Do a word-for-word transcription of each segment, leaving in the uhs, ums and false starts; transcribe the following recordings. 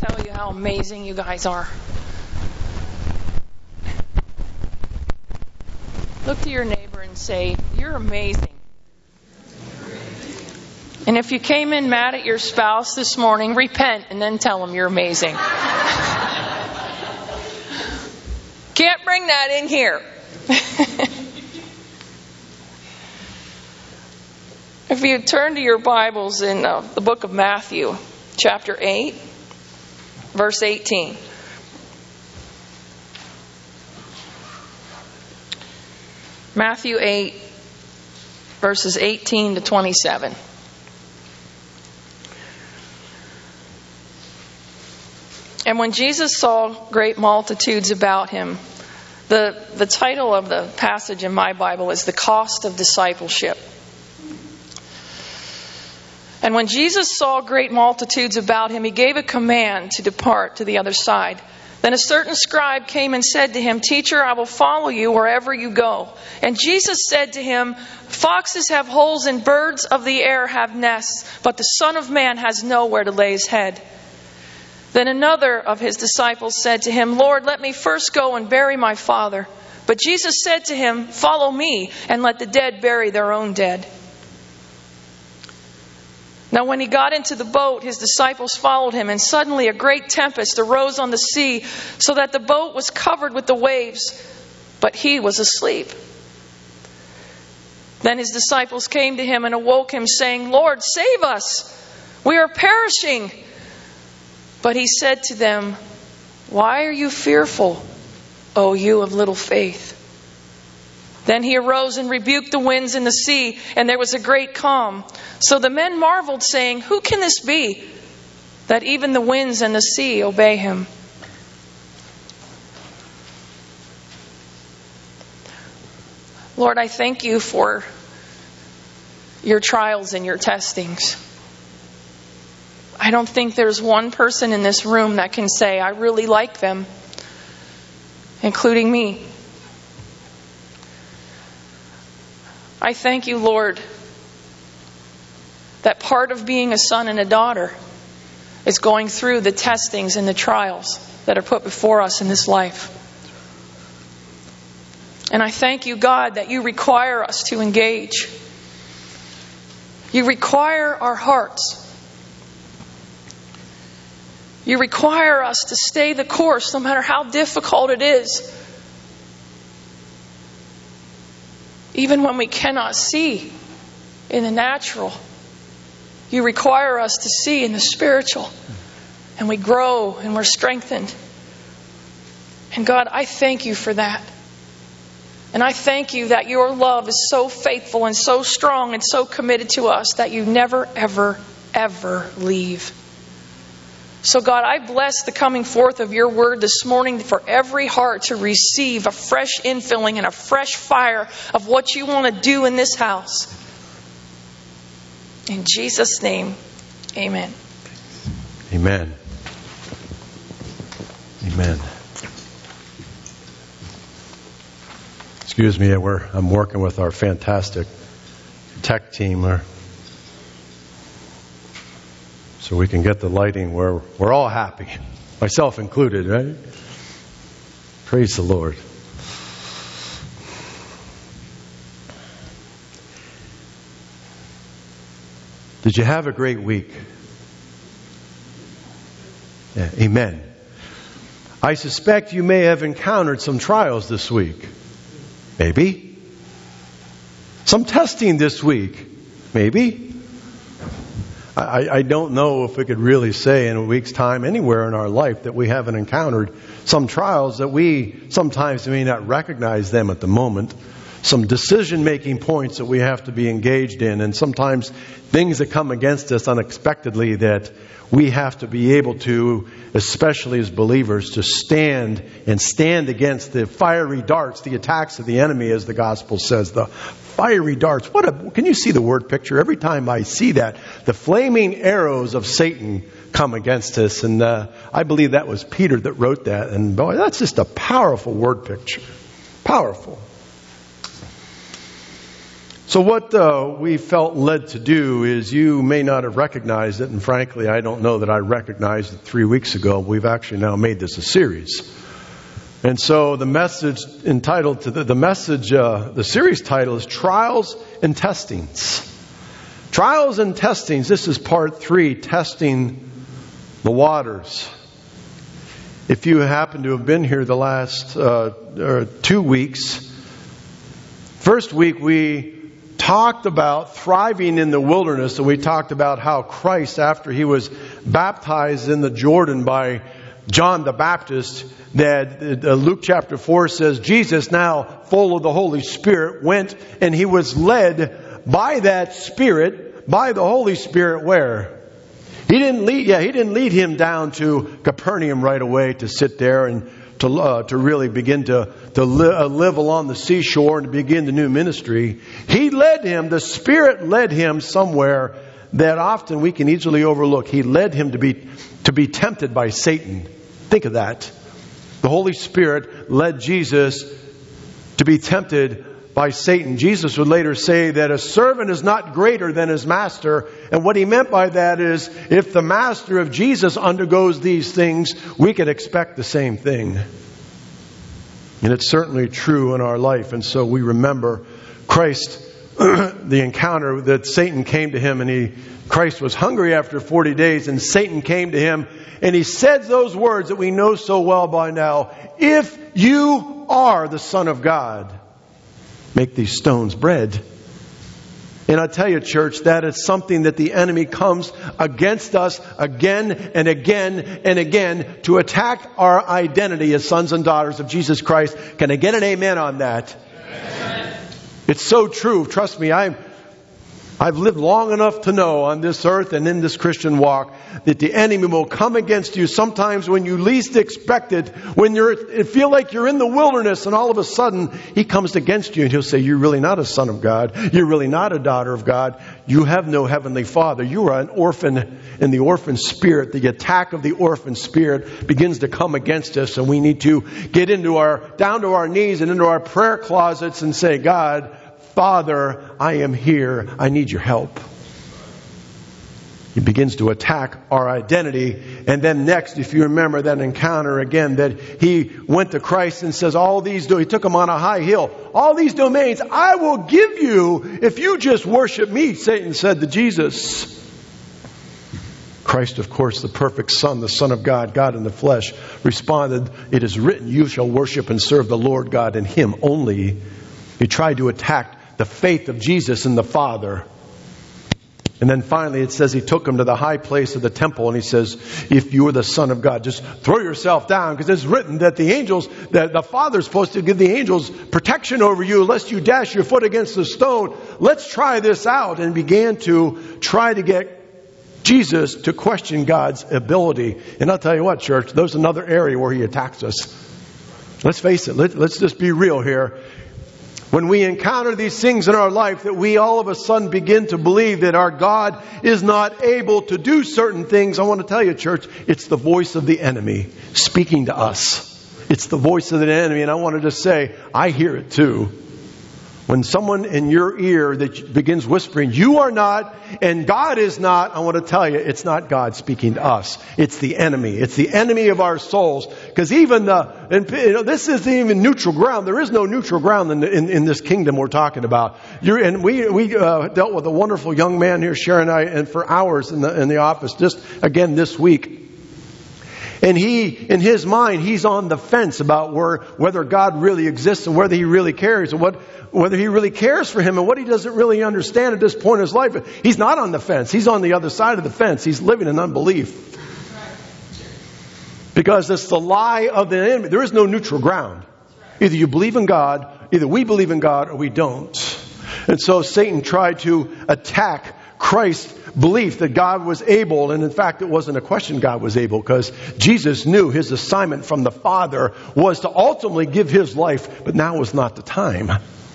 tell you how amazing you guys are. Look to your neighbor and say, you're amazing. And if you came in mad at your spouse this morning, repent and then tell them you're amazing. Can't bring that in here. If you turn to your Bibles in uh, the book of Matthew, chapter eight, verse eighteen. Matthew eight, verses eighteen to twenty-seven. And when Jesus saw great multitudes about him, the, the title of the passage in my Bible is The Cost of Discipleship. And when Jesus saw great multitudes about him, he gave a command to depart to the other side. Then a certain scribe came and said to him, Teacher, I will follow you wherever you go. And Jesus said to him, Foxes have holes and birds of the air have nests, but the Son of Man has nowhere to lay his head. Then another of his disciples said to him, Lord, let me first go and bury my father. But Jesus said to him, Follow me, and let the dead bury their own dead. Now when he got into the boat, his disciples followed him, and suddenly a great tempest arose on the sea, so that the boat was covered with the waves, but he was asleep. Then his disciples came to him and awoke him, saying, Lord, save us! We are perishing! But he said to them, Why are you fearful, O you of little faith? Then he arose and rebuked the winds and the sea, and there was a great calm. So the men marveled, saying, Who can this be, that even the winds and the sea obey him? Lord, I thank you for your trials and your testings. I don't think there's one person in this room that can say, I really like them, including me. I thank you, Lord, that part of being a son and a daughter is going through the testings and the trials that are put before us in this life. And I thank you, God, that you require us to engage. You require our hearts. You require us to stay the course no matter how difficult it is. Even when we cannot see in the natural, you require us to see in the spiritual. And we grow and we're strengthened. And God, I thank you for that. And I thank you that your love is so faithful and so strong and so committed to us that you never, ever, ever leave. So God, I bless the coming forth of your word this morning for every heart to receive a fresh infilling and a fresh fire of what you want to do in this house. In Jesus' name, amen. Amen. Amen. Excuse me, we're, I'm working with our fantastic tech team. Our, So we can get the lighting where we're all happy, myself included, right? Praise the Lord. Did you have a great week? Yeah, amen. I suspect you may have encountered some trials this week. Maybe. Some testing this week. Maybe. I, I don't know if we could really say in a week's time anywhere in our life that we haven't encountered some trials that we sometimes may not recognize them at the moment. Some decision-making points that we have to be engaged in, and sometimes things that come against us unexpectedly that we have to be able to, especially as believers, to stand and stand against the fiery darts, the attacks of the enemy, as the gospel says, the fiery darts. What a, can you see the word picture? Every time I see that, the flaming arrows of Satan come against us. And uh, I believe that was Peter that wrote that. And boy, that's just a powerful word picture. Powerful. So what uh, we felt led to do is, you may not have recognized it, and frankly, I don't know that I recognized it three weeks ago. We've actually now made this a series. And so the message entitled to the, the message, uh, the series title is Trials and Testings. Trials and Testings. This is part three, Testing the Waters. If you happen to have been here the last uh, or two weeks, first week we talked about thriving in the wilderness, and we talked about how Christ, after he was baptized in the Jordan by John the Baptist, that uh, Luke chapter four says, Jesus, now full of the Holy Spirit, went and he was led by that Spirit, by the Holy Spirit, where? He didn't lead, yeah, he didn't lead him down to Capernaum right away to sit there and to uh, to really begin to to li- uh, live along the seashore and to begin the new ministry. He led him, the Spirit led him somewhere that often we can easily overlook. He led him to be to be tempted by Satan. Think of that. The Holy Spirit led Jesus to be tempted by Satan. Jesus would later say that a servant is not greater than his master. And what he meant by that is, if the master of Jesus undergoes these things, we can expect the same thing. And it's certainly true in our life. And so we remember Christ, the encounter that Satan came to him, and he Christ was hungry after forty days, and Satan came to him and he said those words that we know so well by now. If you are the Son of God, make these stones bread. And I tell you, church, that is something that the enemy comes against us again and again and again to attack our identity as sons and daughters of Jesus Christ. Can I get an amen on that? Amen. It's so true. Trust me, I'm I've lived long enough to know on this earth and in this Christian walk that the enemy will come against you sometimes when you least expect it, when you're, you feel like you're in the wilderness, and all of a sudden he comes against you and he'll say, you're really not a son of God. You're really not a daughter of God. You have no heavenly Father. You are an orphan in the orphan spirit. The attack of the orphan spirit begins to come against us, and we need to get into our, down to our knees and into our prayer closets and say, God, Father, I am here. I need your help. He begins to attack our identity. And then next, if you remember that encounter again, that he went to Christ and says, all these, do he took him on a high hill. All these domains I will give you if you just worship me, Satan said to Jesus. Christ, of course, the perfect Son, the Son of God, God in the flesh, responded, it is written, you shall worship and serve the Lord God and him only. He tried to attack the faith of Jesus in the Father. And then finally it says he took him to the high place of the temple, and he says, if you are the Son of God, just throw yourself down, because it's written that the angels, that the Father's supposed to give the angels protection over you lest you dash your foot against the stone. Let's try this out. And began to try to get Jesus to question God's ability. And I'll tell you what, church, there's another area where he attacks us. Let's face it. Let, let's just be real here. When we encounter these things in our life, that we all of a sudden begin to believe that our God is not able to do certain things, I want to tell you, church, it's the voice of the enemy speaking to us. It's the voice of the enemy. And I wanted to say, I hear it too. When someone in your ear that begins whispering, you are not and God is not, I want to tell you, it's not God speaking to us. It's the enemy. It's the enemy of our souls. Because even the, and, you know, this isn't even neutral ground. There is no neutral ground in, in, in this kingdom we're talking about. You're, and we we uh, dealt with a wonderful young man here, Sharon and I, and for hours in the in the office, just again this week. And he, in his mind, he's on the fence about where, whether God really exists and whether he really cares, and what, whether he really cares for him and what he doesn't really understand at this point in his life. He's not on the fence. He's on the other side of the fence. He's living in unbelief. Because it's the lie of the enemy. There is no neutral ground. Either you believe in God, either we believe in God, or we don't. And so Satan tried to attack Christ's belief that God was able, and in fact it wasn't a question God was able, because Jesus knew his assignment from the Father was to ultimately give his life, but now was not the time.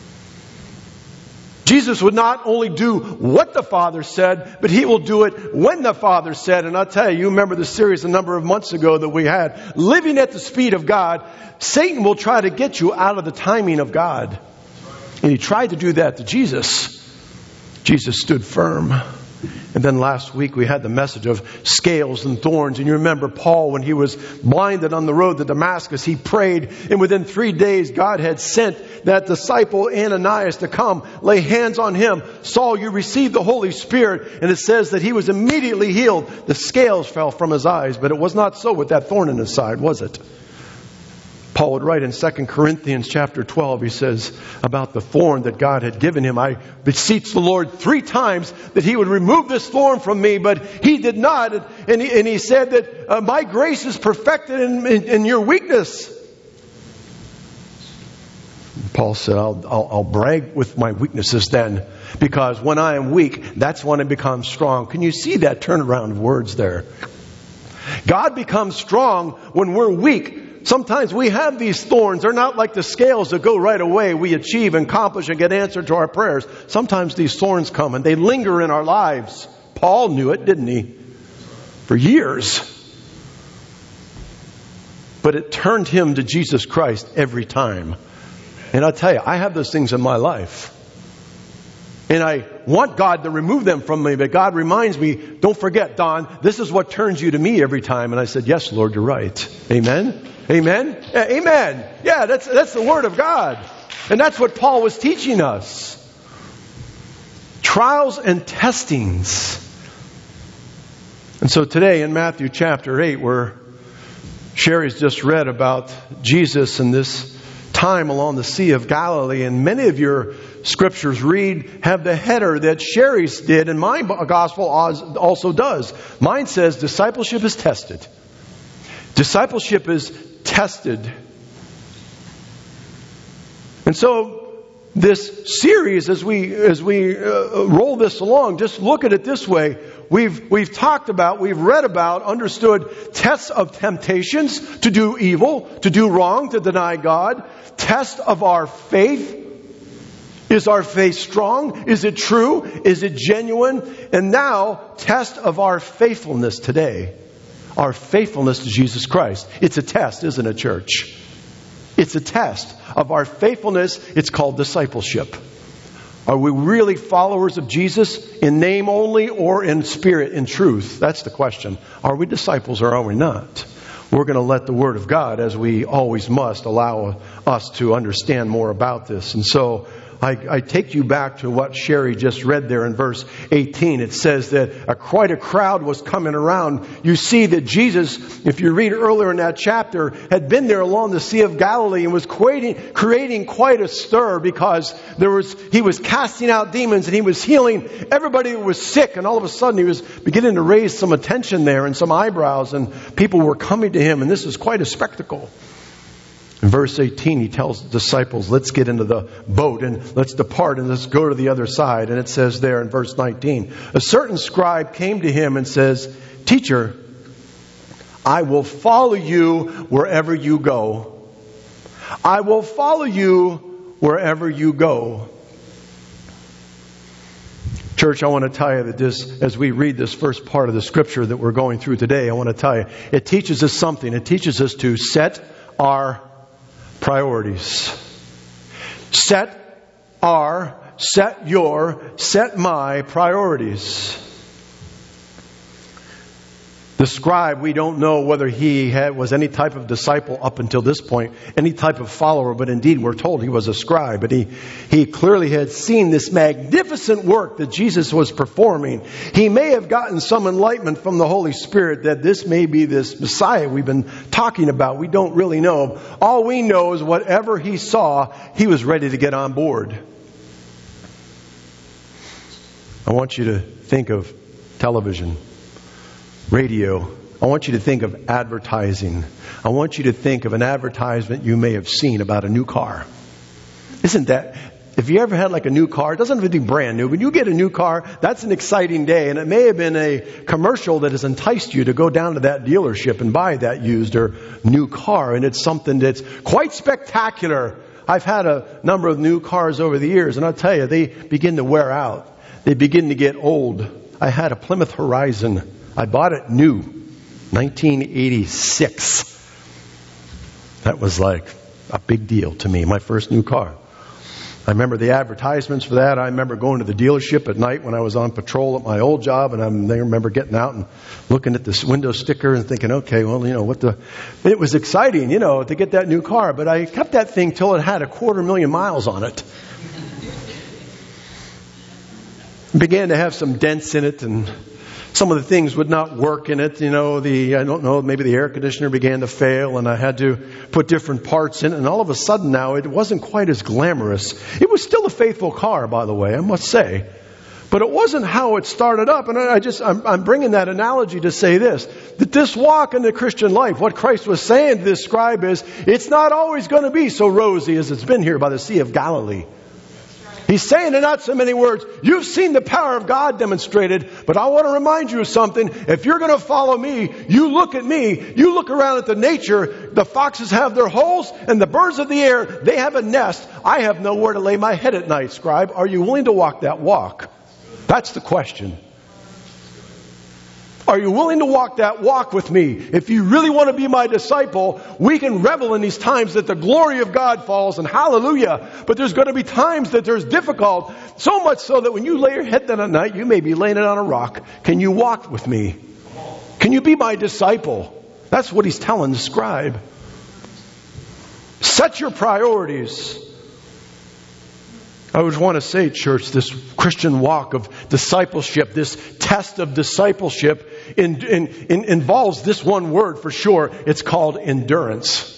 Jesus would not only do what the Father said, but he will do it when the Father said. And I'll tell you, you remember the series a number of months ago that we had, Living at the Speed of God. Satan will try to get you out of the timing of God. And he tried to do that to Jesus. Jesus stood firm. And then last week we had the message of scales and thorns. And you remember Paul, when he was blinded on the road to Damascus, he prayed. And within three days, God had sent that disciple Ananias to come, lay hands on him. Saul, you received the Holy Spirit. And it says that he was immediately healed. The scales fell from his eyes. But it was not so with that thorn in his side, was it? Paul would write in Second Corinthians chapter twelve, he says about the thorn that God had given him, I beseech the Lord three times that he would remove this thorn from me, but he did not. And he, and he said that uh, my grace is perfected in, in, in your weakness. Paul said, I'll, I'll, I'll brag with my weaknesses then, because when I am weak, that's when I become strong. Can you see that turnaround of words there? God becomes strong when we're weak. Sometimes we have these thorns. They're not like the scales that go right away. We achieve and accomplish and get answered to our prayers. Sometimes these thorns come and they linger in our lives. Paul knew it, didn't he? For years. But it turned him to Jesus Christ every time. And I'll tell you, I have those things in my life. And I want God to remove them from me. But God reminds me, don't forget, Don, this is what turns you to me every time. And I said, yes, Lord, you're right. Amen? Amen? Yeah, amen. Yeah, that's, that's the Word of God. And that's what Paul was teaching us. Trials and testings. And so today in Matthew chapter eight, where Sherry's just read about Jesus and this time along the Sea of Galilee, and many of your scriptures read, have the header that Sherry's did, and my gospel also does. Mine says discipleship is tested. Discipleship is tested. And so this series, as we as we uh, roll this along, just look at it this way. We've we've talked about, we've read about, understood tests of temptations to do evil, to do wrong, to deny God. Test of our faith. Is our faith strong? Is it true? Is it genuine? And now, test of our faithfulness today. Our faithfulness to Jesus Christ. It's a test, isn't it, church? It's a test of our faithfulness. It's called discipleship. Are we really followers of Jesus in name only or in spirit, in truth? That's the question. Are we disciples or are we not? We're going to let the Word of God, as we always must, allow us to understand more about this. And so I, I take you back to what Sherry just read there in verse eighteen. It says that a, quite a crowd was coming around. You see that Jesus, if you read earlier in that chapter, had been there along the Sea of Galilee and was creating, creating quite a stir, because there was he was casting out demons and he was healing everybody who was sick. And all of a sudden he was beginning to raise some attention there and some eyebrows, and people were coming to him, and this was quite a spectacle. In verse eighteen, he tells the disciples, let's get into the boat and let's depart and let's go to the other side. And it says there in verse nineteen, a certain scribe came to him and says, Teacher, I will follow you wherever you go. I will follow you wherever you go. Church, I want to tell you that this, as we read this first part of the scripture that we're going through today, I want to tell you, it teaches us something. It teaches us to set our priorities. Set our, set your, set my priorities. The scribe, we don't know whether he had, was any type of disciple up until this point, any type of follower, but indeed we're told he was a scribe. But he, he clearly had seen this magnificent work that Jesus was performing. He may have gotten some enlightenment from the Holy Spirit that this may be this Messiah we've been talking about. We don't really know. All we know is whatever he saw, he was ready to get on board. I want you to think of television, radio. I want you to think of advertising. I want you to think of an advertisement you may have seen about a new car. Isn't that, if you ever had like a new car, it doesn't have to be brand new. When you get a new car, that's an exciting day. And it may have been a commercial that has enticed you to go down to that dealership and buy that used or new car. And it's something that's quite spectacular. I've had a number of new cars over the years, and I'll tell you, they begin to wear out. They begin to get old. I had a Plymouth Horizon. I bought it new, nineteen eighty-six. That was like a big deal to me, my first new car. I remember the advertisements for that. I remember going to the dealership at night when I was on patrol at my old job, and I remember getting out and looking at this window sticker and thinking, okay, well, you know, what the... It was exciting, you know, to get that new car, but I kept that thing till it had a quarter million miles on it. Began to have some dents in it, and some of the things would not work in it. You know, the, I don't know, maybe the air conditioner began to fail, and I had to put different parts in it. And all of a sudden now, it wasn't quite as glamorous. It was still a faithful car, by the way, I must say. But it wasn't how it started up. And I just, I'm, I'm bringing that analogy to say this, that this walk in the Christian life, what Christ was saying to this scribe is, it's not always going to be so rosy as it's been here by the Sea of Galilee. He's saying in not so many words, you've seen the power of God demonstrated, but I want to remind you of something. If you're going to follow me, you look at me, you look around at the nature. The foxes have their holes, and the birds of the air, they have a nest. I have nowhere to lay my head at night, scribe. Are you willing to walk that walk? That's the question. Are you willing to walk that walk with me? If you really want to be my disciple, we can revel in these times that the glory of God falls, and hallelujah. But there's going to be times that there's difficult, so much so that when you lay your head down at night, you may be laying it on a rock. Can you walk with me? Can you be my disciple? That's what he's telling the scribe. Set your priorities. I would want to say, church, this Christian walk of discipleship, this test of discipleship in, in, in, involves this one word for sure. It's called endurance.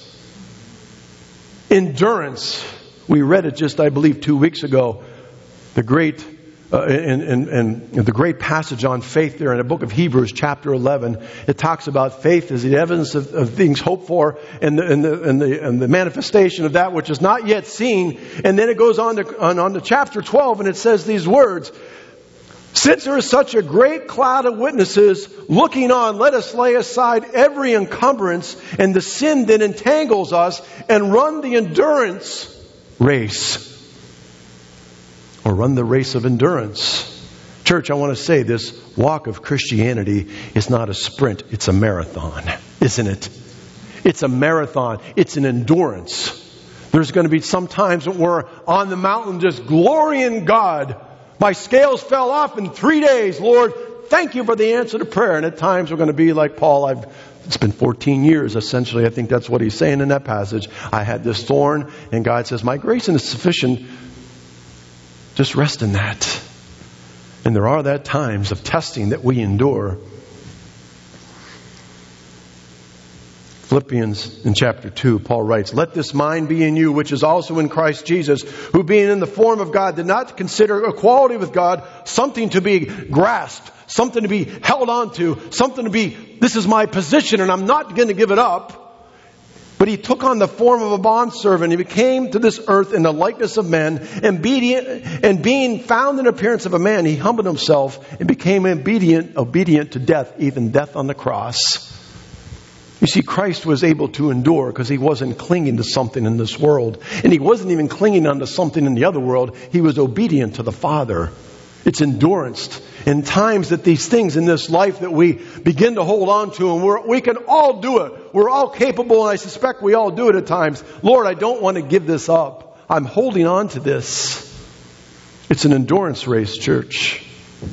Endurance. We read it just, I believe, two weeks ago. The great, uh, in, in, in the great passage on faith there in the book of Hebrews, chapter eleven. It talks about faith as the evidence of, of things hoped for, and the, and, the, and, the, and the manifestation of that which is not yet seen. And then it goes on to, on, on to chapter twelve, and it says these words. Since there is such a great cloud of witnesses looking on, let us lay aside every encumbrance and the sin that entangles us, and run the endurance race. Or run the race of endurance. Church, I want to say this walk of Christianity is not a sprint, it's a marathon, isn't it? It's a marathon. It's an endurance. There's going to be some times when we're on the mountain just glorying God. My scales fell off in three days. Lord, thank you for the answer to prayer. And at times we're going to be like Paul. I've It's been fourteen years, essentially. I think that's what he's saying in that passage. I had this thorn, and God says, my grace is sufficient. Just rest in that. And there are that times of testing that we endure. Philippians in chapter two, Paul writes, let this mind be in you, which is also in Christ Jesus, who being in the form of God did not consider equality with God something to be grasped, something to be held on to, something to be, this is my position and I'm not going to give it up. But he took on the form of a bondservant. He became to this earth in the likeness of men, and, obedient, and being found in appearance of a man, he humbled himself and became obedient, obedient to death, even death on the cross. You see, Christ was able to endure because he wasn't clinging to something in this world. And he wasn't even clinging onto something in the other world. He was obedient to the Father. It's endurance. In times that these things in this life that we begin to hold on to, and we're, we can all do it. We're all capable, and I suspect we all do it at times. Lord, I don't want to give this up. I'm holding on to this. It's an endurance race, church.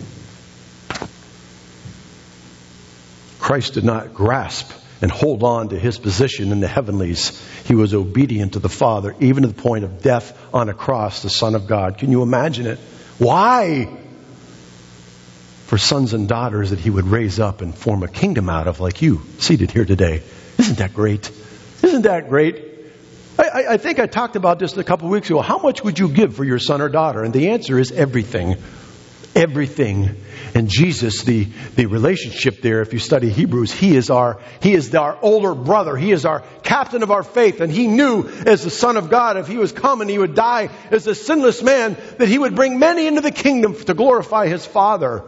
Christ did not grasp and hold on to his position in the heavenlies. He was obedient to the Father, even to the point of death on a cross, the Son of God. Can you imagine it? Why? For sons and daughters that he would raise up and form a kingdom out of, like you, seated here today. Isn't that great? Isn't that great? I, I, I think I talked about this a couple of weeks ago. How much would you give for your son or daughter? And the answer is everything. Everything. And Jesus, the, the relationship there, if you study Hebrews, He is our He is our older brother. He is our captain of our faith. And He knew as the Son of God, if He was coming, He would die as a sinless man, that He would bring many into the kingdom to glorify His Father.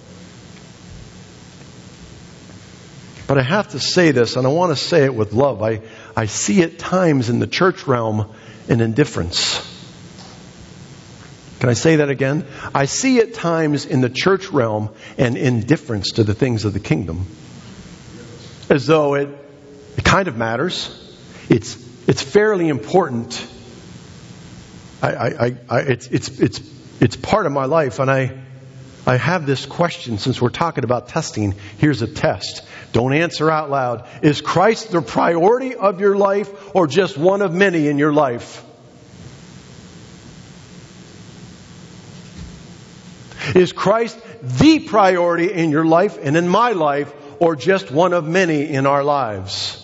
But I have to say this, and I want to say it with love. I, I see at times in the church realm an indifference. Can I say that again? I see at times in the church realm an indifference to the things of the kingdom. As though it, it kind of matters. It's, it's fairly important. I, I, I, it's, it's, it's, it's part of my life, and I, I have this question since we're talking about testing. Here's a test. Don't answer out loud. Is Christ the priority of your life or just one of many in your life? Is Christ the priority in your life and in my life or just one of many in our lives?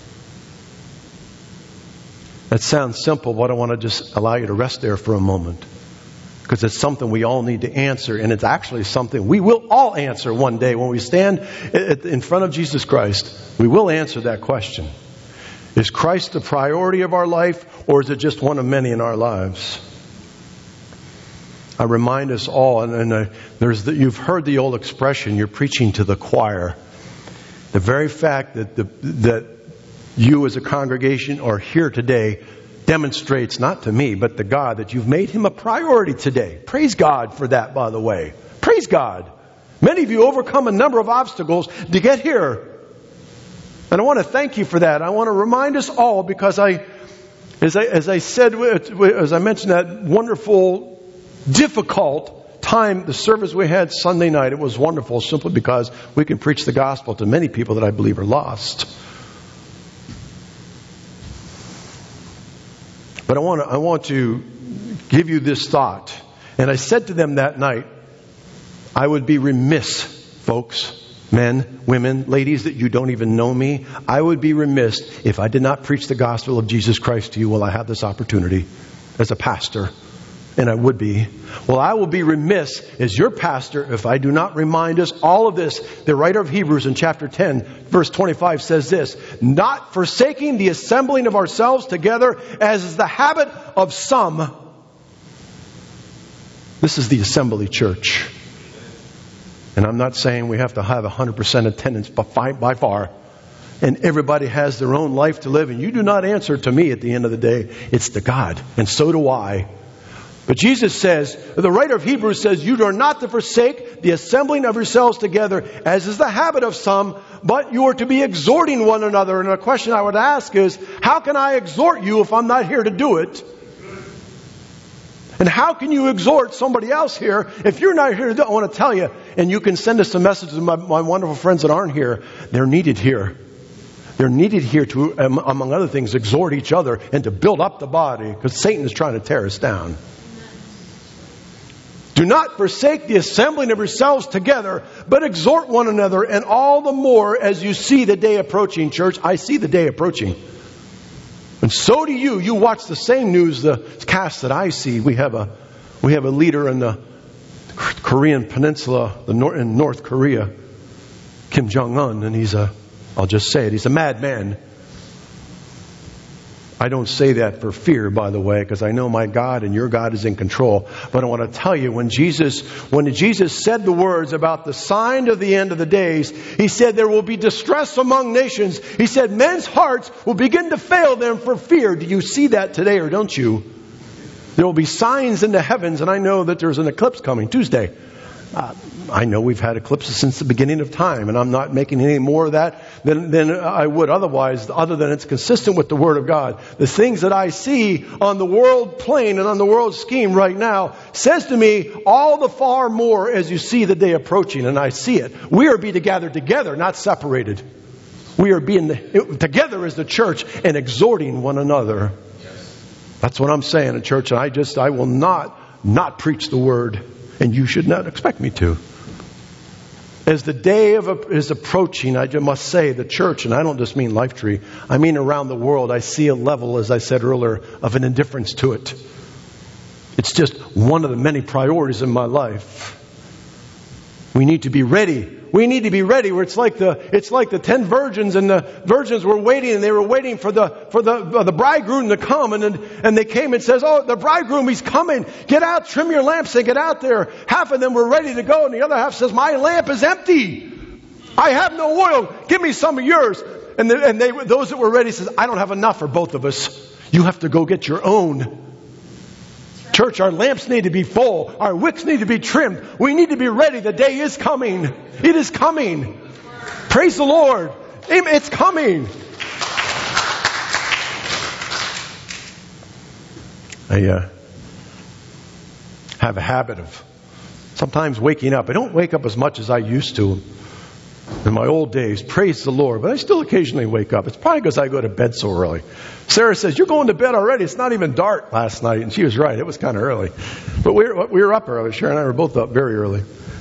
That sounds simple, but I want to just allow you to rest there for a moment. Because it's something we all need to answer, and it's actually something we will all answer one day when we stand in front of Jesus Christ. We will answer that question. Is Christ the priority of our life, or is it just one of many in our lives? I remind us all, and, and uh, there's the, you've heard the old expression, you're preaching to the choir. The very fact that the, that you as a congregation are here today demonstrates, not to me, but to God, that you've made Him a priority today. Praise God for that, by the way. Praise God. Many of you overcome a number of obstacles to get here. And I want to thank you for that. I want to remind us all, because I, as I, as I said, as I mentioned that wonderful, difficult time, the service we had Sunday night, it was wonderful simply because we can preach the gospel to many people that I believe are lost. But I want to, I want to give you this thought. And I said to them that night, I would be remiss, folks, men, women, ladies that you don't even know me. I would be remiss if I did not preach the gospel of Jesus Christ to you while I have this opportunity as a pastor. And I would be. Well, I will be remiss as your pastor if I do not remind us all of this. The writer of Hebrews in chapter ten, verse twenty-five says this, not forsaking the assembling of ourselves together as is the habit of some. This is the assembly church. And I'm not saying we have to have one hundred percent attendance by, by far. And everybody has their own life to live. And you do not answer to me at the end of the day. It's to God. And so do I. But Jesus says, the writer of Hebrews says, you are not to forsake the assembling of yourselves together, as is the habit of some, but you are to be exhorting one another. And a question I would ask is, how can I exhort you if I'm not here to do it? And how can you exhort somebody else here if you're not here to do it? I want to tell you, and you can send us some messages to my, my wonderful friends that aren't here. They're needed here. They're needed here to, among other things, exhort each other and to build up the body, because Satan is trying to tear us down. Do not forsake the assembling of yourselves together, but exhort one another, and all the more as you see the day approaching, church. I see the day approaching. And so do you. You watch the same news, the cast that I see. We have a we have a leader in the Korean peninsula, the North, in North Korea, Kim Jong-un, and he's a, I'll just say it, he's a madman. I don't say that for fear, by the way, because I know my God and your God is in control. But I want to tell you, when Jesus, when Jesus said the words about the sign of the end of the days, He said there will be distress among nations. He said men's hearts will begin to fail them for fear. Do you see that today or don't you? There will be signs in the heavens, and I know that there's an eclipse coming Tuesday. Uh, I know we've had eclipses since the beginning of time, and I'm not making any more of that than, than I would otherwise, other than it's consistent with the Word of God. The things that I see on the world plane and on the world scheme right now says to me all the far more as you see the day approaching, and I see it. We are being gathered together, not separated. We are being together as the church and exhorting one another. That's what I'm saying in church, and I just, I will not, not preach the Word. And you should not expect me to. As the day of a, is approaching, I just must say the church, and I don't just mean Lifetree, I mean around the world, I see a level, as I said earlier, of an indifference to it. It's just one of the many priorities in my life. We need to be ready. We need to be ready. Where it's like the it's like the ten virgins, and the virgins were waiting, and they were waiting for the for the uh, the bridegroom to come, and and they came and says, "Oh, the bridegroom, he's coming! Get out, trim your lamps, and get out there." Half of them were ready to go, and the other half says, "My lamp is empty. I have no oil. Give me some of yours." And the, and they those that were ready says, "I don't have enough for both of us. You have to go get your own." Church, our lamps need to be full. Our wicks need to be trimmed. We need to be ready. The day is coming. It is coming. Praise the Lord. It's coming. I, uh, have a habit of sometimes waking up. I don't wake up as much as I used to in my old days. Praise the Lord. But I still occasionally wake up. It's probably because I go to bed so early. Sarah says, "You're going to bed already. It's not even dark last night." And she was right. It was kind of early. But we were, we were up early. Sharon and I were both up very early.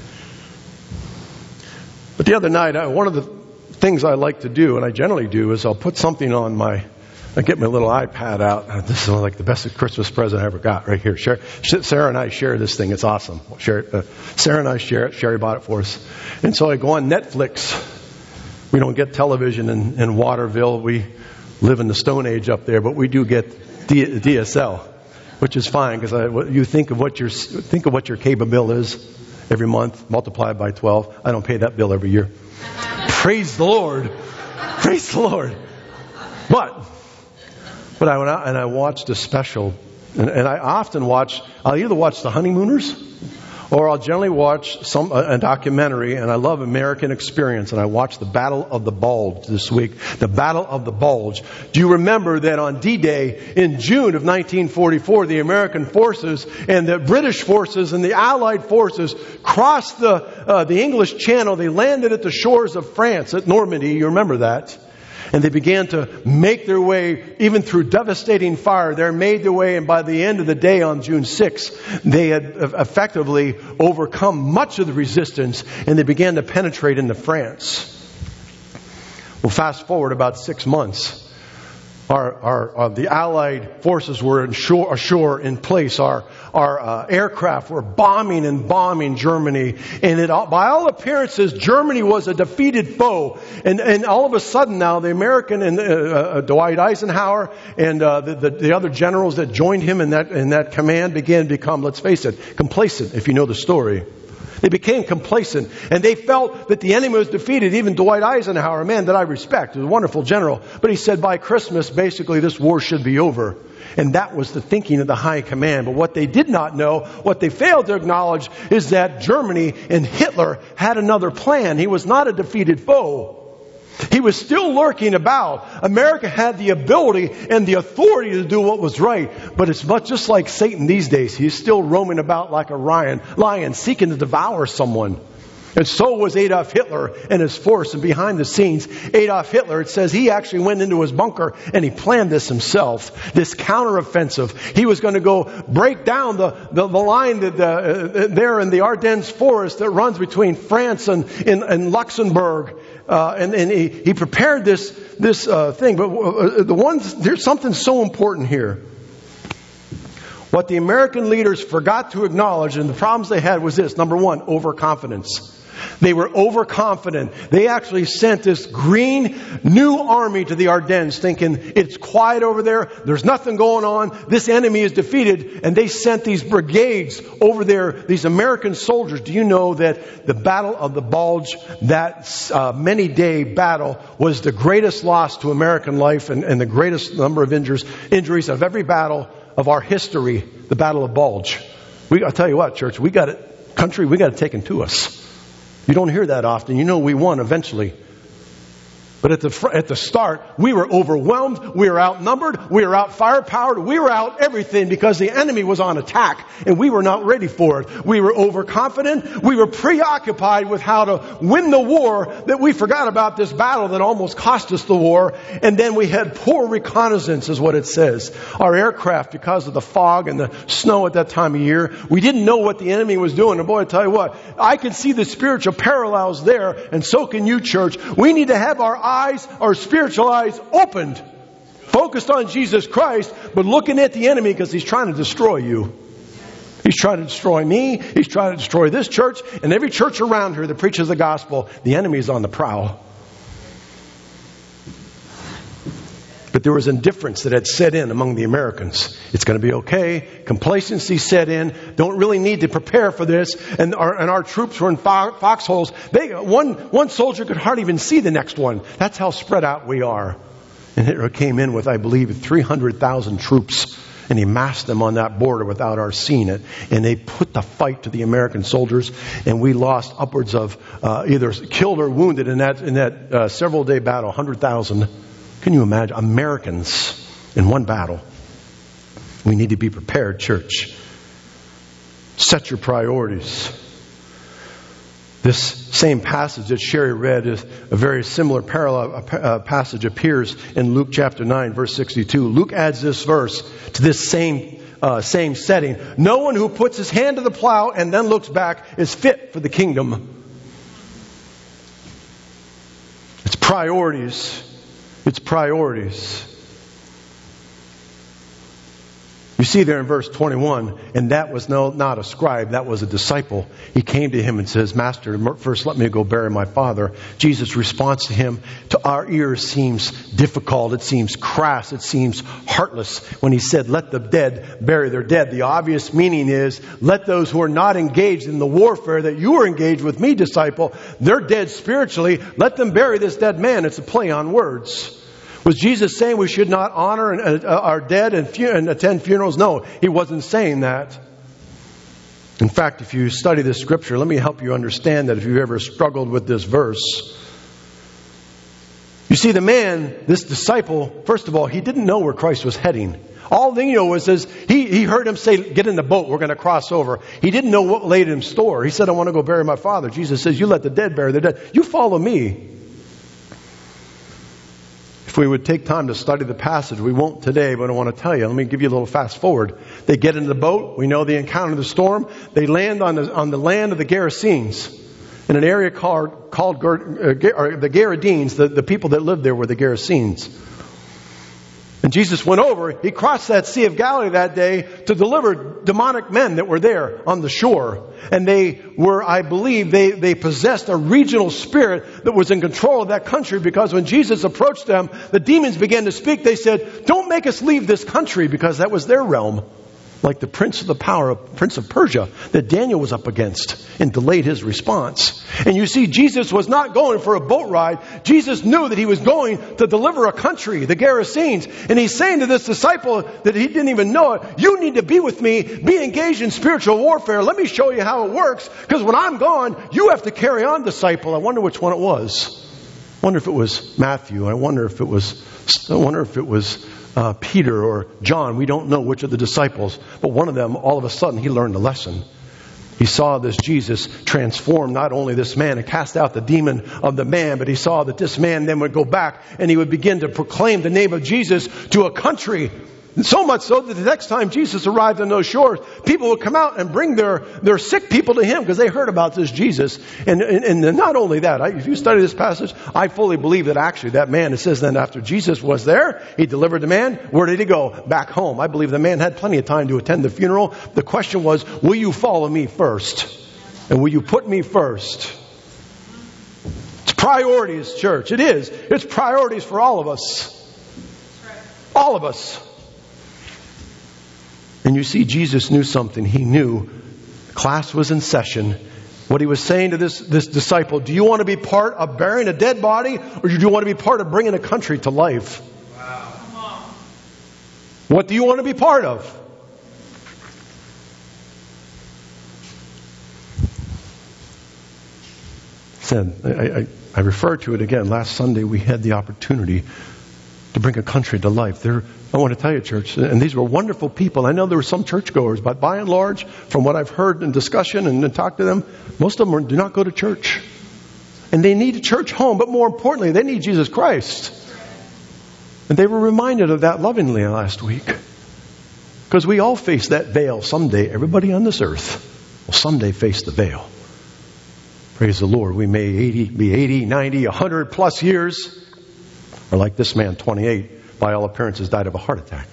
But the other night, I, one of the things I like to do, and I generally do, is I'll put something on my, I get my little iPad out. This is like the best Christmas present I ever got right here. Sarah and I share this thing. It's awesome. Share, uh, Sarah and I share it. Sherry bought it for us. And so I go on Netflix. We don't get television in, in Waterville. We live in the Stone Age up there, but we do get D, D S L, which is fine because you think of what your think of what your cable bill is every month, multiplied by twelve. I don't pay that bill every year. Praise the Lord. Praise the Lord. But, but I went out and I watched a special, and, and I often watch, I'll either watch The Honeymooners, or I'll generally watch some a, a documentary, and I love American Experience, and I watched The Battle of the Bulge this week. The Battle of the Bulge. Do you remember that on D-Day in June of nineteen forty-four, the American forces and the British forces and the Allied forces crossed the uh, the English Channel. They landed at the shores of France at Normandy. You remember that? And they began to make their way, even through devastating fire. They made their way, and by the end of the day on June sixth, they had effectively overcome much of the resistance, and they began to penetrate into France. Well, fast forward about six months. Our, our, uh, the Allied forces were ashore, ashore in place. Our, our uh, aircraft were bombing and bombing Germany. And it, by all appearances, Germany was a defeated foe. And, and all of a sudden now, the American and uh, uh, Dwight Eisenhower and uh, the, the, the other generals that joined him in that, in that command began to become, let's face it, complacent, if you know the story. They became complacent, and they felt that the enemy was defeated. Even Dwight Eisenhower, a man that I respect, was a wonderful general. But he said by Christmas, basically, this war should be over. And that was the thinking of the high command. But what they did not know, what they failed to acknowledge, is that Germany and Hitler had another plan. He was not a defeated foe. He was still lurking about. America had the ability and the authority to do what was right. But it's much just like Satan these days. He's still roaming about like a lion, lion seeking to devour someone. And so was Adolf Hitler and his force. And behind the scenes, Adolf Hitler, it says he actually went into his bunker and he planned this himself. This counteroffensive. He was going to go break down the, the, the line that, uh, there in the Ardennes forest that runs between France and, and, and Luxembourg. Uh, and, and he, he prepared this, this uh, thing. But uh, the ones, there's something so important here. What the American leaders forgot to acknowledge, and the problems they had was this. Number one, overconfidence. They were overconfident. They actually sent this green new army to the Ardennes thinking it's quiet over there. There's nothing going on. This enemy is defeated. And they sent these brigades over there, these American soldiers. Do you know that the Battle of the Bulge, that uh, many-day battle, was the greatest loss to American life and, and the greatest number of injuries, injuries of every battle of our history, the Battle of Bulge. We, I'll tell you what, church, we got it, country, we got it taken to us. You don't hear that often. You know we won eventually. But at the fr- at the start, we were overwhelmed. We were outnumbered. We were out firepowered. We were out everything because the enemy was on attack and we were not ready for it. We were overconfident. We were preoccupied with how to win the war that we forgot about this battle that almost cost us the war. And then we had poor reconnaissance is what it says. Our aircraft, because of the fog and the snow at that time of year, we didn't know what the enemy was doing. And boy, I tell you what, I can see the spiritual parallels there, and so can you, church. We need to have our eyes eyes, our spiritual eyes opened, focused on Jesus Christ, but looking at the enemy because he's trying to destroy you. He's trying to destroy me. He's trying to destroy this church and every church around here that preaches the gospel. The enemy is on the prowl. But there was indifference that had set in among the Americans. It's going to be okay. Complacency set in. Don't really need to prepare for this. And our, and our troops were in fo- foxholes. They, one, one soldier could hardly even see the next one. That's how spread out we are. And Hitler came in with, I believe, three hundred thousand troops. And he massed them on that border without our seeing it. And they put the fight to the American soldiers. And we lost upwards of uh, either killed or wounded in that, in that uh, several day battle, one hundred thousand. Can you imagine? Americans in one battle. We need to be prepared, church. Set your priorities. This same passage that Sherry read is a very similar parallel uh, passage appears in Luke chapter nine, verse sixty-two. Luke adds this verse to this same uh, same setting. No one who puts his hand to the plow and then looks back is fit for the kingdom. It's priorities. It's priorities. You see there in verse twenty-one, and that was no, not a scribe, that was a disciple. He came to him and says, Master, first let me go bury my father. Jesus' response to him, to our ears, seems difficult. It seems crass. It seems heartless when he said, let the dead bury their dead. The obvious meaning is, let those who are not engaged in the warfare that you are engaged with me, disciple, they're dead spiritually. Let them bury this dead man. It's a play on words. Was Jesus saying we should not honor our dead and attend funerals? No, he wasn't saying that. In fact, if you study this scripture, let me help you understand that if you've ever struggled with this verse. You see, the man, this disciple, first of all, he didn't know where Christ was heading. All he knew was this, he, he heard him say, get in the boat, we're going to cross over. He didn't know what laid in store. He said, I want to go bury my father. Jesus says, you let the dead bury their dead. You follow me. If we would take time to study the passage, we won't today, but I want to tell you. Let me give you a little fast forward. They get into the boat. We know the encounter of the storm. They land on the, on the land of the Gerasenes in an area called, called uh, the Gerasenes. The, the people that lived there were the Gerasenes. And Jesus went over. He crossed that Sea of Galilee that day to deliver demonic men that were there on the shore. And they were, I believe, they, they possessed a regional spirit that was in control of that country, because when Jesus approached them, the demons began to speak. They said, don't make us leave this country, because that was their realm. Like the prince of the power of Prince of Persia that Daniel was up against, and delayed his response. And you see, Jesus was not going for a boat ride. Jesus knew that he was going to deliver a country, the Gerasenes. And he's saying to this disciple that he didn't even know it, you need to be with me, be engaged in spiritual warfare. Let me show you how it works, because when I'm gone, you have to carry on, disciple. I wonder which one it was. I wonder if it was Matthew. I wonder if it was, I wonder if it was Uh, Peter or John. We don't know which of the disciples, but one of them, all of a sudden, he learned a lesson. He saw this Jesus transform not only this man and cast out the demon of the man, but he saw that this man then would go back and he would begin to proclaim the name of Jesus to a country. And so much so that the next time Jesus arrived on those shores, people would come out and bring their, their sick people to him, because they heard about this Jesus. And, and, and not only that, I, if you study this passage, I fully believe that actually that man, it says then after Jesus was there, he delivered the man. Where did he go? Back home. I believe the man had plenty of time to attend the funeral. The question was, will you follow me first? And will you put me first? It's priorities, church. It is. It's priorities for all of us. All of us. And you see, Jesus knew something. He knew class was in session. What he was saying to this, this disciple, do you want to be part of burying a dead body, or do you want to be part of bringing a country to life? Wow. What do you want to be part of? Said, I, I, I refer to it again. Last Sunday we had the opportunity to bring a country to life. There, I want to tell you, church, and these were wonderful people. I know there were some churchgoers, but by and large, from what I've heard in discussion and, and talked to them, most of them do not go to church. And they need a church home, but more importantly, they need Jesus Christ. And they were reminded of that lovingly last week. Because we all face that veil someday. Everybody on this earth will someday face the veil. Praise the Lord. We may eighty, be eighty, ninety, one hundred plus years. Or like this man, twenty-eight, by all appearances died of a heart attack.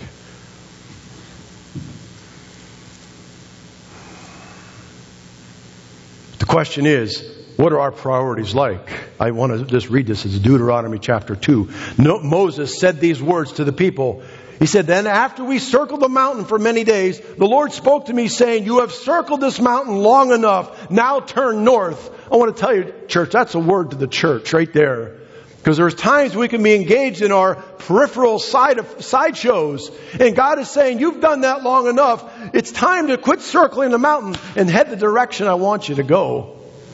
The question is, what are our priorities like? I want to just read this as Deuteronomy chapter two. No, Moses said these words to the people. He said, then after we circled the mountain for many days, the Lord spoke to me saying, you have circled this mountain long enough. Now turn north. I want to tell you, church, that's a word to the church right there. Because there's times we can be engaged in our peripheral side of sideshows. And God is saying, you've done that long enough. It's time to quit circling the mountain and head the direction I want you to go.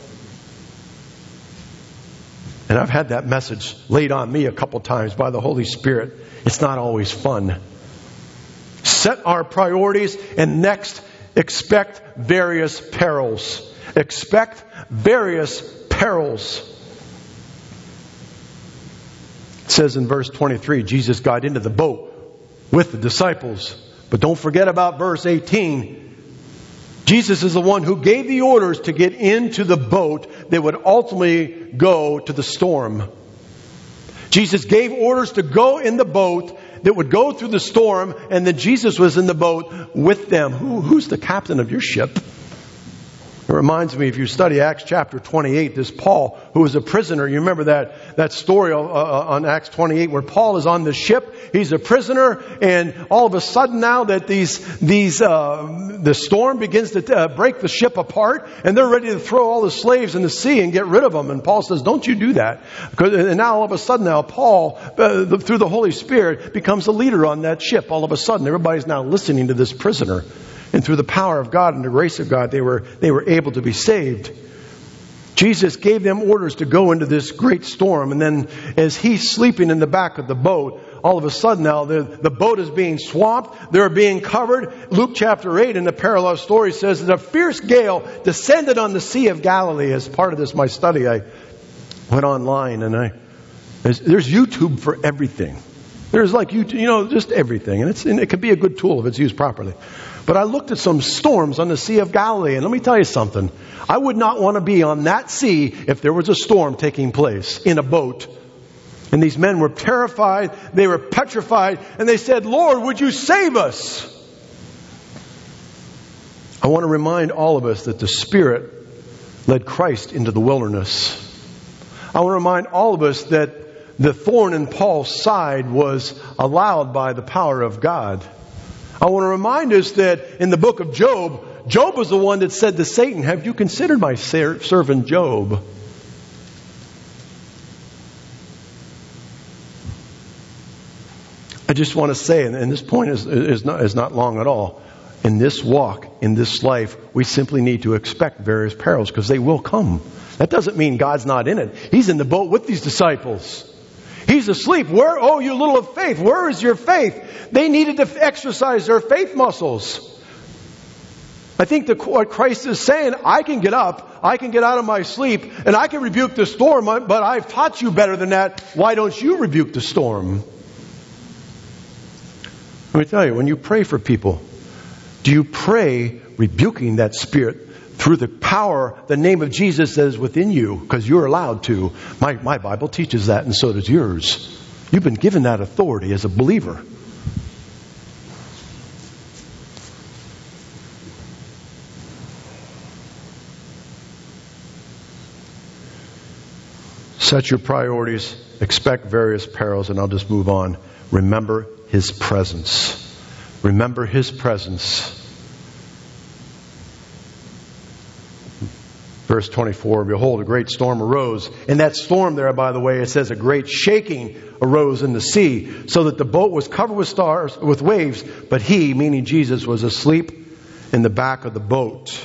And I've had that message laid on me a couple times by the Holy Spirit. It's not always fun. Set our priorities, and next, expect various perils. Expect various perils. It says in verse twenty-three, Jesus got into the boat with the disciples. But don't forget about verse eighteen. Jesus is the one who gave the orders to get into the boat that would ultimately go to the storm. Jesus gave orders to go in the boat that would go through the storm, and then Jesus was in the boat with them. Who, who's the captain of your ship? It reminds me, if you study Acts chapter twenty-eight, this Paul, who was a prisoner. You remember that, that story uh, on Acts twenty-eight where Paul is on the ship. He's a prisoner, and all of a sudden now that these, these, uh, the storm begins to uh, break the ship apart, and they're ready to throw all the slaves in the sea and get rid of them. And Paul says, don't you do that. And now all of a sudden now Paul, uh, the, through the Holy Spirit, becomes a leader on that ship. All of a sudden everybody's now listening to this prisoner. And through the power of God and the grace of God, they were, they were able to be saved. Jesus gave them orders to go into this great storm. And then as he's sleeping in the back of the boat, all of a sudden now the, the boat is being swamped. They're being covered. Luke chapter eight in the parallel story says that a fierce gale descended on the Sea of Galilee. As part of this, my study, I went online and I, there's, there's YouTube for everything. There's like, you, you know, just everything. And, it's, and it can be a good tool if it's used properly. But I looked at some storms on the Sea of Galilee, and let me tell you something. I would not want to be on that sea if there was a storm taking place in a boat. And these men were terrified, they were petrified, and they said, Lord, would you save us? I want to remind all of us that the Spirit led Christ into the wilderness. I want to remind all of us that the thorn in Paul's side was allowed by the power of God. I want to remind us that in the book of Job, Job was the one that said to Satan, have you considered my servant Job? I just want to say, and this point is, is, not, is not long at all, in this walk, in this life, we simply need to expect various perils because they will come. That doesn't mean God's not in it. He's in the boat with these disciples. He's asleep. Where, oh, you little of faith, where is your faith? They needed to exercise their faith muscles. I think the, what Christ is saying, I can get up, I can get out of my sleep, and I can rebuke the storm, but I've taught you better than that. Why don't you rebuke the storm? Let me tell you, when you pray for people, do you pray rebuking that spirit through the power, the name of Jesus that is within you, because you're allowed to. My, my Bible teaches that, and so does yours. You've been given that authority as a believer. Set your priorities, expect various perils, and I'll just move on. Remember His presence. Remember His presence. Verse twenty-four, behold, a great storm arose. In that storm there, by the way, it says a great shaking arose in the sea, so that the boat was covered with stars, with waves, but he, meaning Jesus, was asleep in the back of the boat.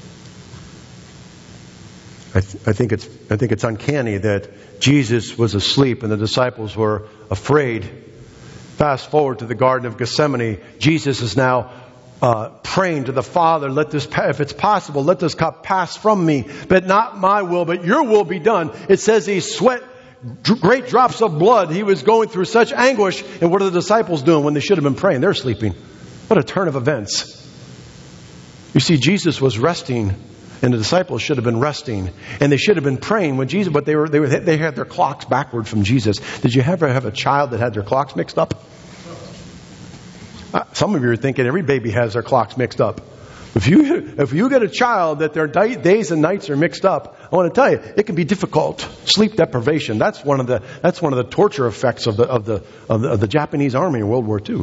I, th- I think it's I think it's uncanny that Jesus was asleep and the disciples were afraid. Fast forward to the Garden of Gethsemane. Jesus is now uh, praying to the Father, let this, if it's possible, let this cup pass from me, but not my will, but your will be done. It says he sweat great drops of blood. He was going through such anguish. And what are the disciples doing when they should have been praying? They're sleeping. What a turn of events. You see, Jesus was resting, and the disciples should have been resting, and they should have been praying when Jesus, but they were they were they had their clocks backward from Jesus. Did you ever have a child that had their clocks mixed up? Uh, some of you are thinking every baby has their clocks mixed up. If you if you get a child that their di- days and nights are mixed up, I want to tell you it can be difficult. Sleep deprivation. That's one of the that's one of the torture effects of the of the of the, of the Japanese army in World War Two.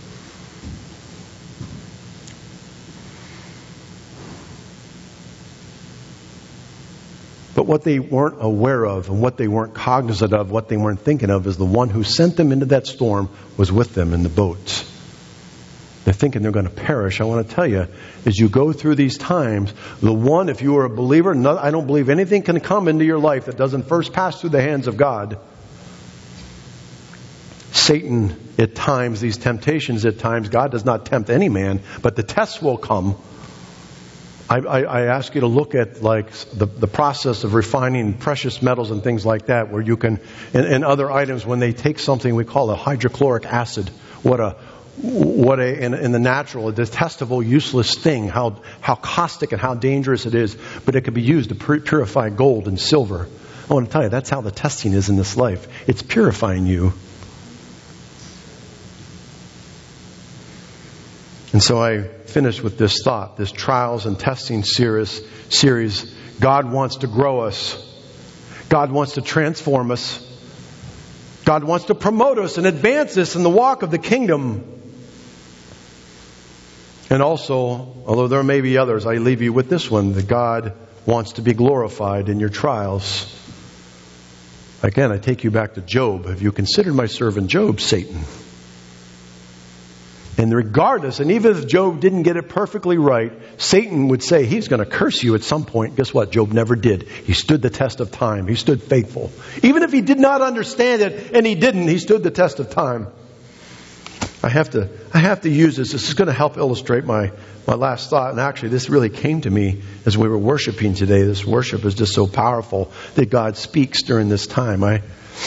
But what they weren't aware of and what they weren't cognizant of, what they weren't thinking of, is the one who sent them into that storm was with them in the boat. They're thinking they're going to perish. I want to tell you, as you go through these times, the one, if you are a believer, no, I don't believe anything can come into your life that doesn't first pass through the hands of God. Satan, at times, these temptations at times, God does not tempt any man, but the tests will come. I, I, I ask you to look at like the, the process of refining precious metals and things like that, where you can, and, and other items, when they take something we call a hydrochloric acid, what a, what a, in, in the natural, a detestable, useless thing, how, how caustic and how dangerous it is, but it can be used to purify gold and silver. I want to tell you, that's how the testing is in this life. It's purifying you. And so I finish with this thought, this trials and testing series, series. God wants to grow us. God wants to transform us. God wants to promote us and advance us in the walk of the kingdom. And also, although there may be others, I leave you with this one, that God wants to be glorified in your trials. Again, I take you back to Job. Have you considered my servant Job, Satan? And regardless, and even if Job didn't get it perfectly right, Satan would say he's going to curse you at some point. Guess what? Job never did. He stood the test of time. He stood faithful. Even if he did not understand it, and he didn't, he stood the test of time. I have to, I have to use this. This is going to help illustrate my, my last thought. And actually, this really came to me as we were worshiping today. This worship is just so powerful that God speaks during this time. I,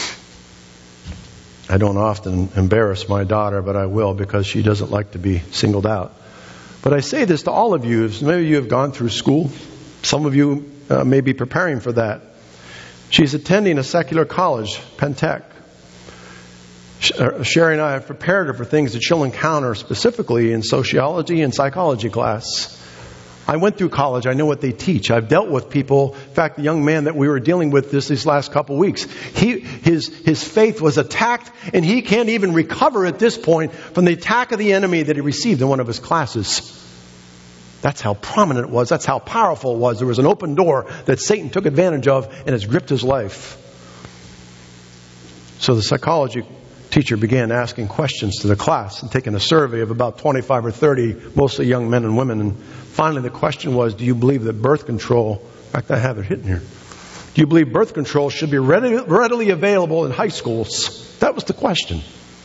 I don't often embarrass my daughter, but I will, because she doesn't like to be singled out. But I say this to all of you. Maybe you have gone through school. Some of you uh, may be preparing for that. She's attending a secular college, Pentec. Sherry and I have prepared her for things that she'll encounter specifically in sociology and psychology class. I went through college. I know what they teach. I've dealt with people. In fact, the young man that we were dealing with this these last couple of weeks, he, his, his faith was attacked, and he can't even recover at this point from the attack of the enemy that he received in one of his classes. That's how prominent it was. That's how powerful it was. There was an open door that Satan took advantage of, and has gripped his life. So the psychology teacher began asking questions to the class and taking a survey of about twenty-five or thirty, mostly young men and women. And finally the question was, do you believe that birth control, in fact I have it hidden here, do you believe birth control should be readily, readily available in high schools? That was the question.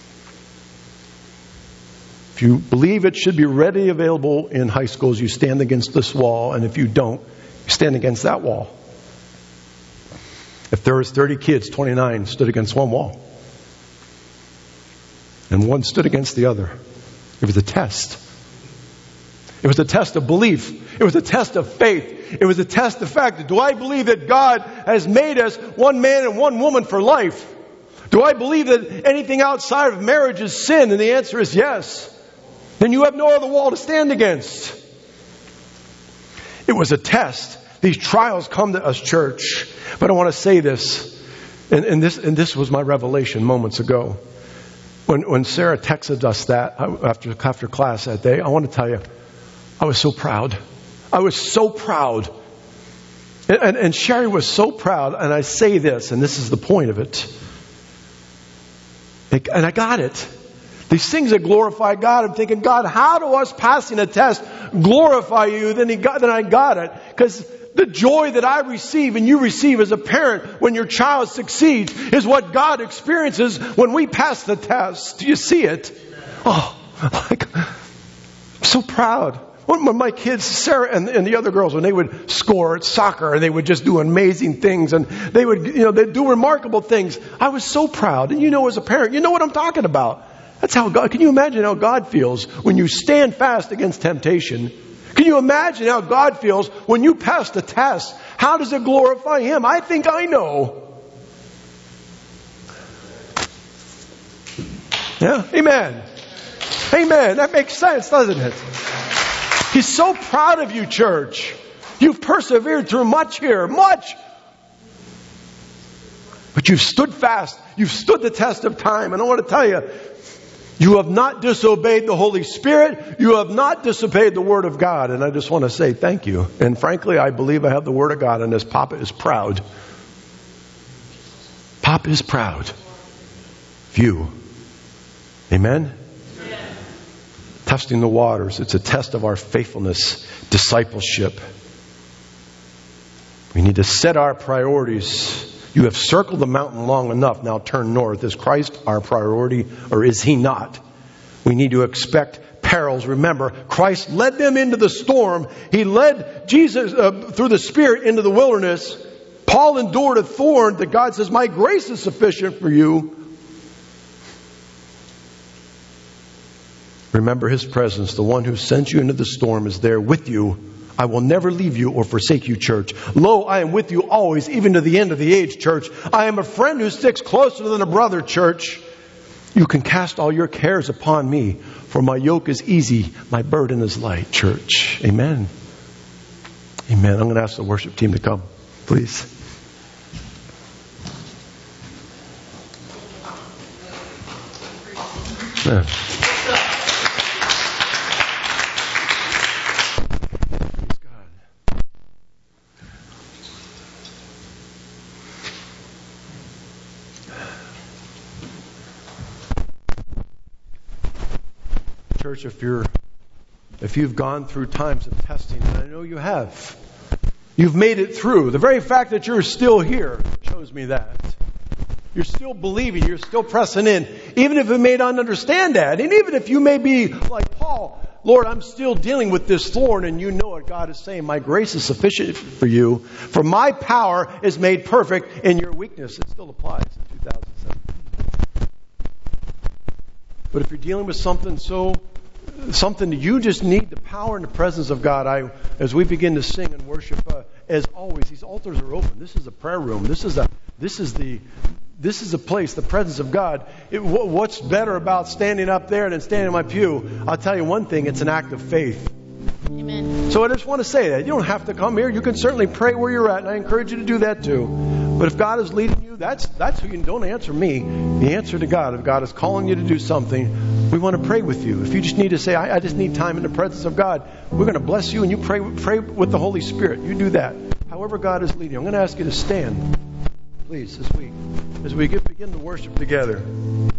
If you believe it should be readily available in high schools, you stand against this wall. And if you don't, you stand against that wall. If there was thirty kids, twenty-nine stood against one wall. And one stood against the other. It was a test. It was a test of belief. It was a test of faith. It was a test of fact. Do I believe that God has made us one man and one woman for life? Do I believe that anything outside of marriage is sin? And the answer is yes. Then you have no other wall to stand against. It was a test. These trials come to us, church. But I want to say this. And, and this, and this was my revelation moments ago. When, when Sarah texted us that after, after class that day, I want to tell you, I was so proud. I was so proud. And, and, and Sherry was so proud. And I say this, and this is the point of it. it. And I got it. These things that glorify God, I'm thinking, God, how do us passing a test glorify you? Then, he got, then I got it. Because the joy that I receive and you receive as a parent when your child succeeds is what God experiences when we pass the test. Do you see it? Oh, like, I'm so proud. When my kids, Sarah and, and the other girls, when they would score at soccer and they would just do amazing things and they would, you know, they'd do remarkable things. I was so proud. And you know, as a parent, you know what I'm talking about. That's how God, can you imagine how God feels when you stand fast against temptation? Can you imagine how God feels when you pass the test? How does it glorify Him? I think I know. Yeah? Amen. Amen. That makes sense, doesn't it? He's so proud of you, church. You've persevered through much here. Much. But you've stood fast. You've stood the test of time. And I want to tell you, you have not disobeyed the Holy Spirit. You have not disobeyed the Word of God. And I just want to say thank you. And frankly, I believe I have the Word of God, and this Papa is proud. Papa is proud of you. Amen? Amen? Testing the waters. It's a test of our faithfulness, discipleship. We need to set our priorities. You have circled the mountain long enough. Now turn north. Is Christ our priority or is He not? We need to expect perils. Remember, Christ led them into the storm. He led Jesus uh, through the Spirit into the wilderness. Paul endured a thorn that God says, my grace is sufficient for you. Remember His presence. The one who sent you into the storm is there with you. I will never leave you or forsake you, church. Lo, I am with you always, even to the end of the age, church. I am a friend who sticks closer than a brother, church. You can cast all your cares upon me, for my yoke is easy, my burden is light, church. Amen. Amen. I'm going to ask the worship team to come, please. Yeah. Church, if you're, if you've gone through times of testing, and I know you have, you've made it through. The very fact that you're still here shows me that. You're still believing, you're still pressing in, even if you may not understand that, and even if you may be like Paul, Lord, I'm still dealing with this thorn, and you know what God is saying, my grace is sufficient for you, for my power is made perfect in your weakness. It still applies in two thousand seven. But if you're dealing with something so, something that you just need the power and the presence of God, I, as we begin to sing and worship, uh, as always, these altars are open. This is a prayer room. This is a, this is the, this is a place, the presence of God. It, what's better about standing up there than standing in my pew? I'll tell you one thing, it's an act of faith. Amen. So I just want to say that. You don't have to come here. You can certainly pray where you're at, and I encourage you to do that too. But if God is leading you, that's that's who you don't answer me. The answer to God. If God is calling you to do something, we want to pray with you. If you just need to say, I, I just need time in the presence of God, we're going to bless you, and you pray pray with the Holy Spirit. You do that. However God is leading you. I'm going to ask you to stand, please, this week, as we get, begin to worship together.